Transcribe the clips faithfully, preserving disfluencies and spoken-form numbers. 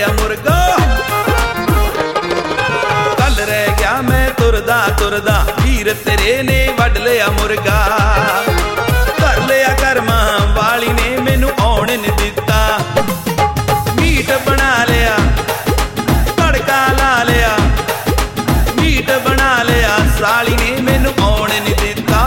लिया मुर्गा। कल रह गया मैं तुरदा तुरदा, वीर तेरे ने वड लिया मुर्गा। कर लिया कर्मा वाली ने मैनू आउण नहीं दिता। मीट बना लिया तड़का ला लिया, मीट बना लिया साली ने मैनू आउण नहीं दिता।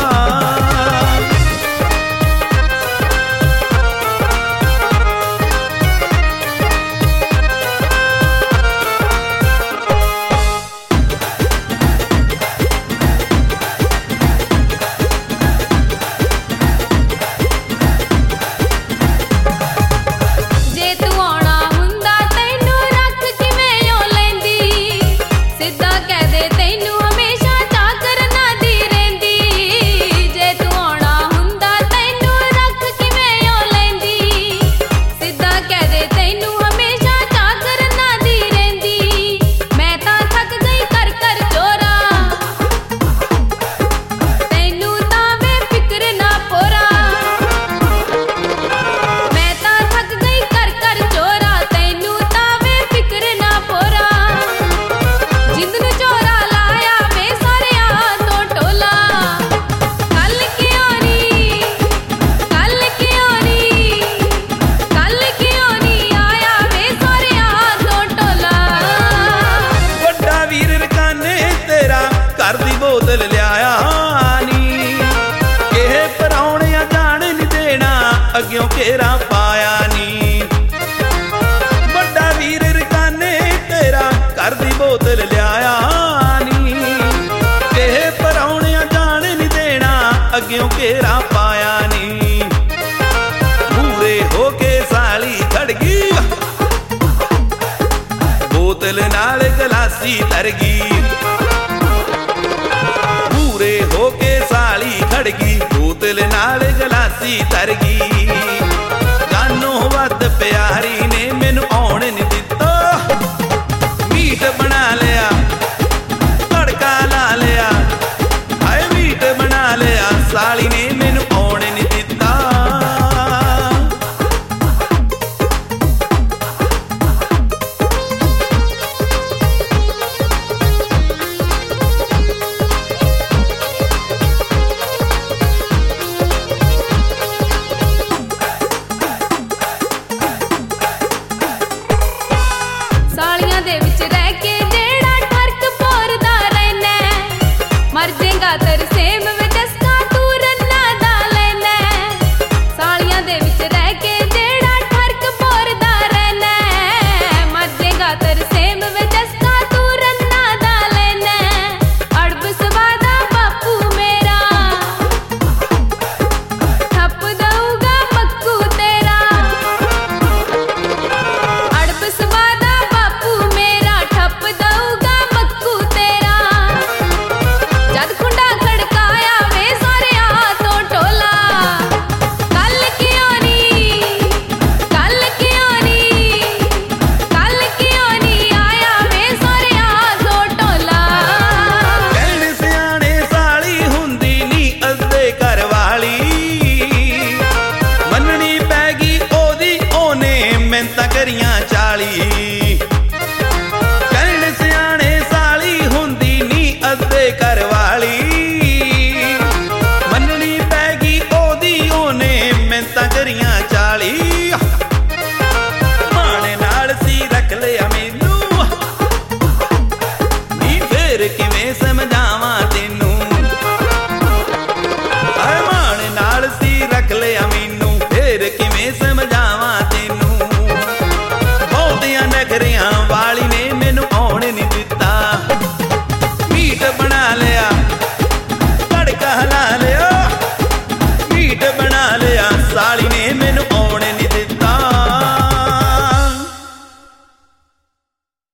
बोतल लिया नी किह परौणिया जान नहीं देना, अग्यों घेरा पाया नी। बड़ा वीर रकाने तेरा घर दी बोतल लिया नी किह परौणिया जान नहीं देना, अग्यों घेरा पाया नी। पूरे होके साली खड़ गई, बोतल नाल गलासी तर गई। होके साली खड़ गई, बोतल नाल गलासी तर गई।